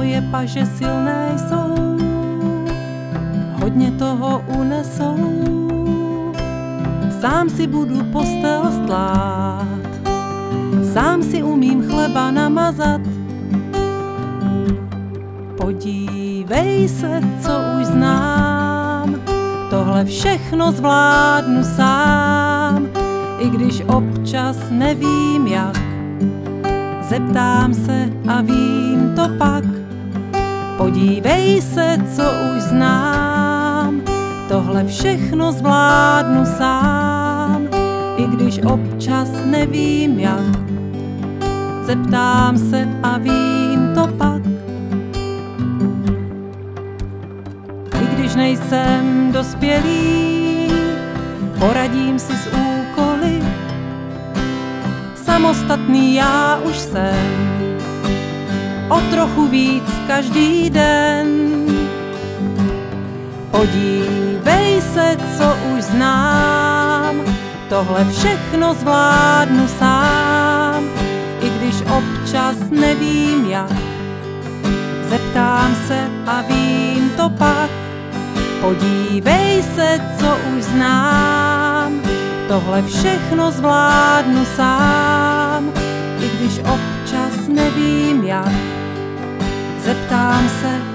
moje paže silné jsou, hodně toho unesou. Sám si budu postel stlát, sám si umím chleba namazat. Podívej se, co už znám, tohle všechno zvládnu sám, i když občas nevím jak. Zeptám se a vím to pak. Podívej se, co už znám, tohle všechno zvládnu sám, i když občas nevím jak. Zeptám se a vím to pak. I když nejsem dospělý, poradím si s úkoly. Samostatný já už jsem, o trochu víc každý den. Podívej se, co už znám, tohle všechno zvládnu sám, i když občas nevím jak. Zeptám se a vím to pak. Podívej se, co už znám, tohle všechno zvládnu sám, i když občas nevím jak. Zeptám se